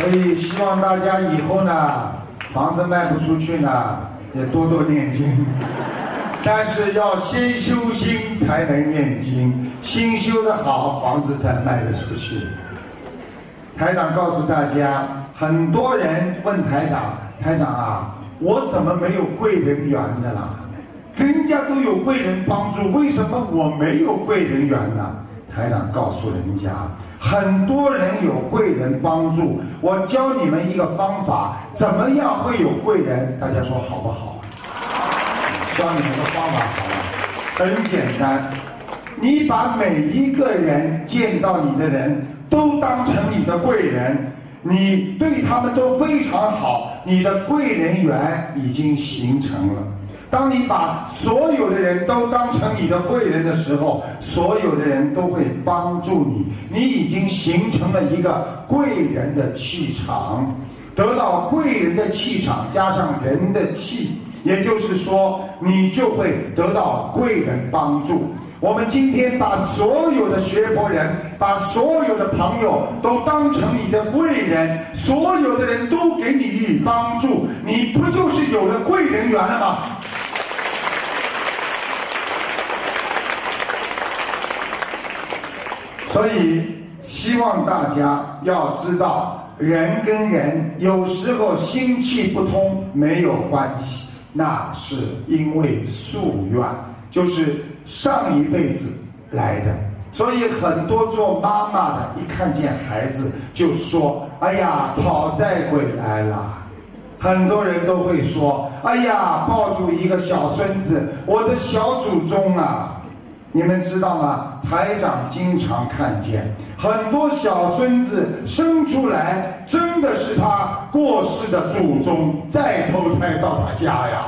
所以希望大家以后呢，房子卖不出去呢，也多多念经。但是要先修心才能念经，心修得好，房子才卖得出去。台长告诉大家，很多人问台长，台长啊，我怎么没有贵人缘的啦？人家都有贵人帮助，为什么我没有贵人缘呢？台长告诉人家，很多人有贵人帮助，我教你们一个方法，怎么样会有贵人？大家说好不好？教你们的方法好了，很简单，你把每一个人见到你的人都当成你的贵人，你对他们都非常好，你的贵人缘已经形成了。当你把所有的人都当成你的贵人的时候，所有的人都会帮助你，你已经形成了一个贵人的气场。得到贵人的气场加上人的气，也就是说你就会得到贵人帮助。我们今天把所有的学佛人，把所有的朋友都当成你的贵人，所有的人都给你予以帮助，你不就是有了贵人缘了吗？所以希望大家要知道，人跟人有时候心气不通没有关系，那是因为夙愿，就是上一辈子来的。所以很多做妈妈的一看见孩子就说，哎呀，讨债鬼来了。很多人都会说，哎呀，抱住一个小孙子，我的小祖宗啊。你们知道吗？台长经常看见很多小孙子生出来，真的是他过世的祖宗再投胎到他家呀。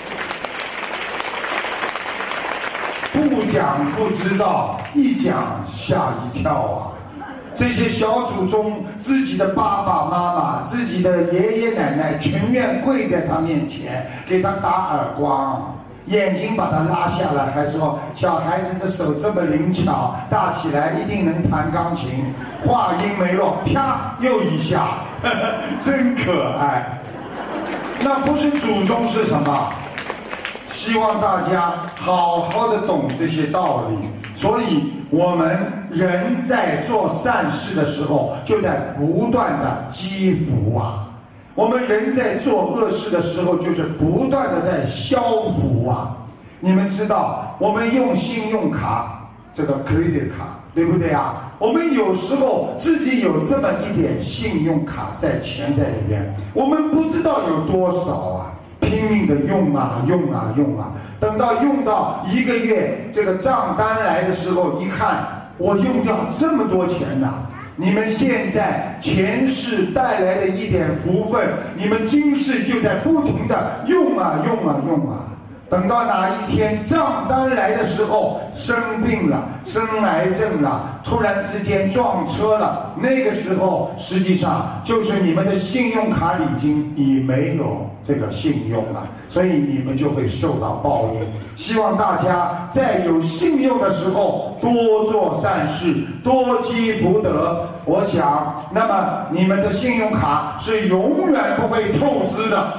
不讲不知道，一讲吓一跳啊！这些小祖宗自己的爸爸妈妈、自己的爷爷奶奶全愿跪在他面前，给他打耳光。眼睛把他拉下来，还说小孩子的手这么灵巧，大起来一定能弹钢琴。话音没落，啪又一下，呵呵，真可爱。那不是祖宗是什么？希望大家好好的懂这些道理。所以我们人在做善事的时候，就在不断的积福啊。我们人在做恶事的时候，就是不断的在消福啊。你们知道，我们用信用卡，这个 credit 卡，对不对啊？我们有时候自己有这么一点信用卡在钱在里面，我们不知道有多少啊，拼命的用啊用啊用啊，等到用到一个月这个账单来的时候，一看我用掉这么多钱呐。你们现在前世带来的一点福分，你们今世就在不停的用啊用啊用啊，等到哪一天账单来的时候，生病了，生癌症了，突然之间撞车了，那个时候实际上就是你们的信用卡里已没有这个信用了，所以你们就会受到报应。希望大家在有信用的时候多做善事，多积福德。我想那么你们的信用卡是永远不会透支的。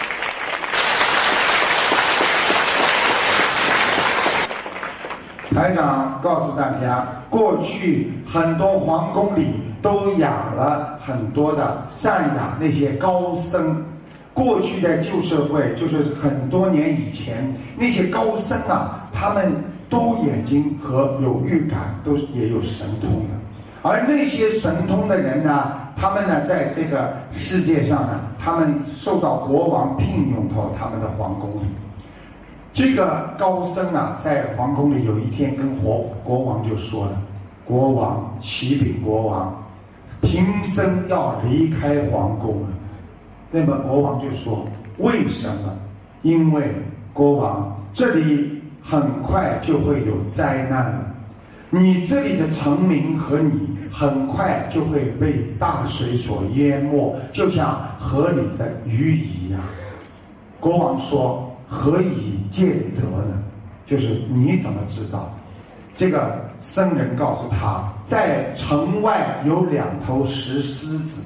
台长告诉大家，过去很多皇宫里都养了很多的赡养那些高僧。过去在旧社会，就是很多年以前，那些高僧啊，他们都眼睛和有预感，都也有神通的。而那些神通的人呢，他们呢在这个世界上呢，他们受到国王聘用到他们的皇宫里。这个高僧啊，在皇宫里有一天跟国王就说了：“国王，启禀国王，贫僧要离开皇宫了。”那么国王就说：“为什么？因为国王，这里很快就会有灾难了。你这里的臣民和你很快就会被大水所淹没，就像河里的鱼一样。”国王说：“何以见得呢？”就是你怎么知道？这个僧人告诉他，在城外有2头石狮子，这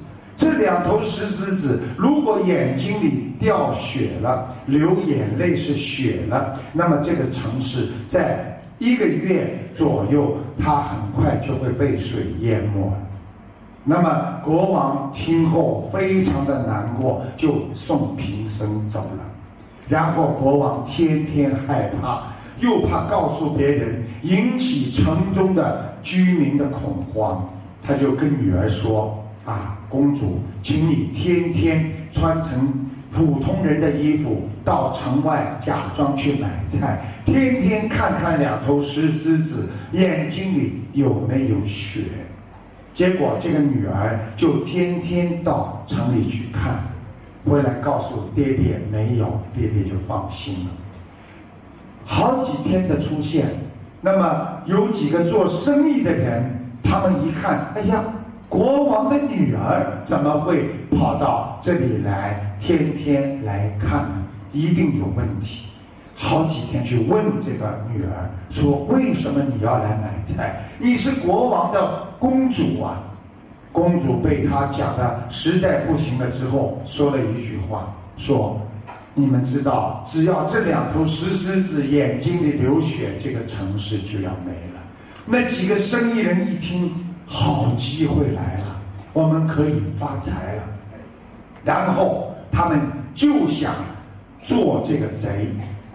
这2头石狮子如果眼睛里掉血了，流眼泪是血了，那么这个城市在1个月左右，它很快就会被水淹没了。那么国王听后非常的难过，就送平生走了。然后国王天天害怕，又怕告诉别人，引起城中的居民的恐慌，他就跟女儿说：公主，请你天天穿成普通人的衣服到城外假装去买菜，天天看看2头石狮子眼睛里有没有血。结果这个女儿就天天到城里去看，回来告诉爹爹没有，爹爹就放心了。好几天的出现，那么有几个做生意的人，他们一看，哎呀，国王的女儿怎么会跑到这里来，天天来看，一定有问题。好几天去问这个女儿说，为什么你要来买菜？你是国王的公主啊。公主被他讲的实在不行了之后，说了一句话，说，你们知道，只要这2头石狮子眼睛里流血，这个城市就要没了。那几个生意人一听，好机会来了，我们可以发财了。然后他们就想做这个贼，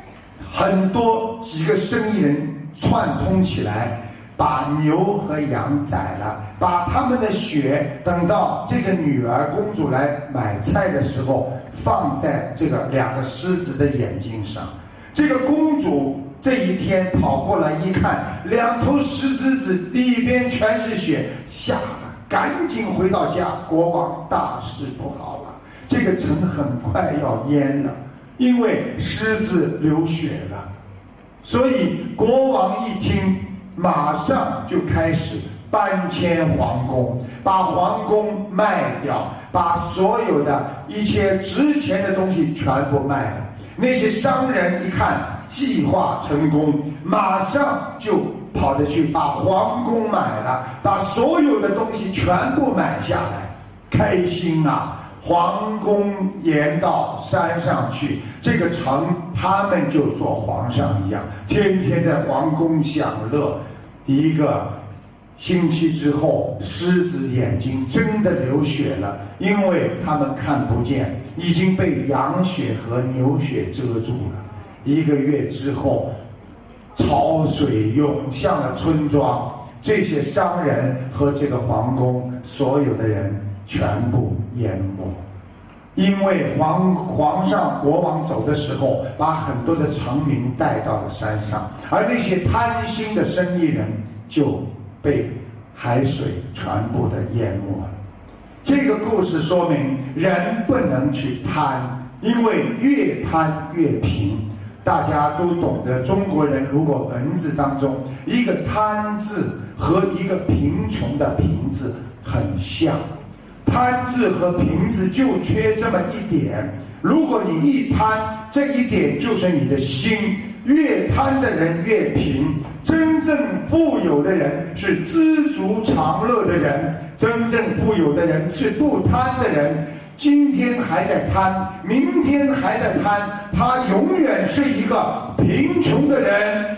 几个生意人串通起来，把牛和羊宰了，把他们的血等到这个女儿公主来买菜的时候，放在这个2个狮子的眼睛上。这个公主这一天跑过来一看，2头石狮子里边全是血，吓了，赶紧回到家。国王，大事不好了，这个城很快要淹了，因为狮子流血了。所以国王一听，马上就开始搬迁皇宫，把皇宫卖掉，把所有的一切值钱的东西全部卖了。那些商人一看计划成功，马上就跑着去把皇宫买了，把所有的东西全部买下来，开心啊！皇宫延到山上去，这个城他们就做皇上一样，天天在皇宫享乐。1个星期之后，狮子眼睛真的流血了，因为他们看不见，已经被羊血和牛血遮住了。1个月之后，潮水涌向了村庄，这些商人和这个皇宫所有的人全部淹没。因为皇上国王走的时候，把很多的臣民带到了山上，而那些贪心的生意人就被海水全部的淹没了。这个故事说明人不能去贪，因为越贪越贫。大家都懂得，中国人如果文字当中一个贪字和一个贫穷的贫字很像，贪字和贫字就缺这么一点，如果你一贪，这一点就是你的心，越贪的人越贫。真正富有的人是知足常乐的人，真正富有的人是不贪的人。今天还在贪，明天还在贪，他永远是一个贫穷的人。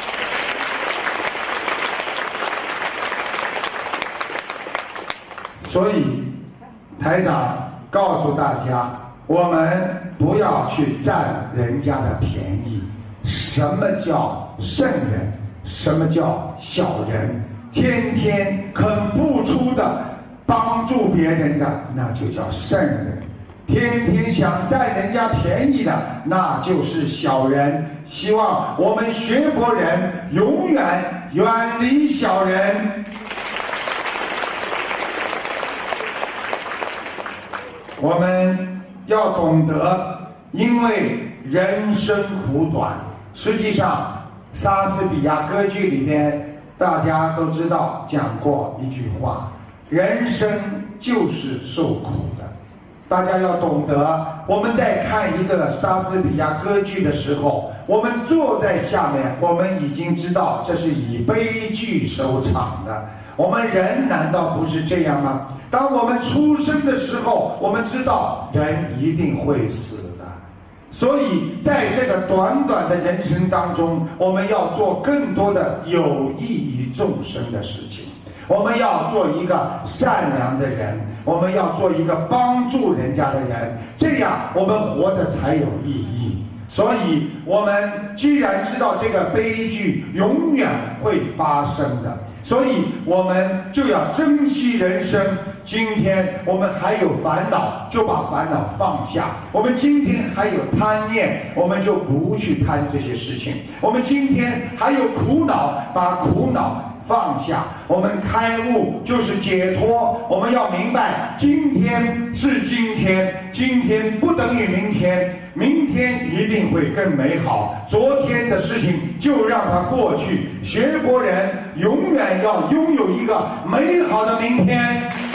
所以台长告诉大家，我们不要去占人家的便宜。什么叫圣人？什么叫小人？天天肯付出的，帮助别人的，那就叫圣人。天天想占人家便宜的，那就是小人。希望我们学佛人永远远离小人。我们要懂得，因为人生苦短。实际上莎士比亚歌剧里边大家都知道讲过一句话，人生就是受苦的。大家要懂得，我们在看一个莎士比亚歌剧的时候，我们坐在下面，我们已经知道这是以悲剧收场的。 我们人难道不是这样吗？当我们出生的时候，我们知道人一定会死的，所以在这个短短的人生当中，我们要做更多的有益于众生的事情，我们要做一个善良的人，我们要做一个帮助人家的人，这样我们活得才有意义。所以我们既然知道这个悲剧永远会发生的，所以我们就要珍惜人生。今天我们还有烦恼，就把烦恼放下；我们今天还有贪念，我们就不去贪这些事情；我们今天还有苦恼，把苦恼放下。我们开悟就是解脱，我们要明白今天是今天，今天不等于明天，明天一定会更美好，昨天的事情就让它过去。学佛人永远要拥有一个美好的明天。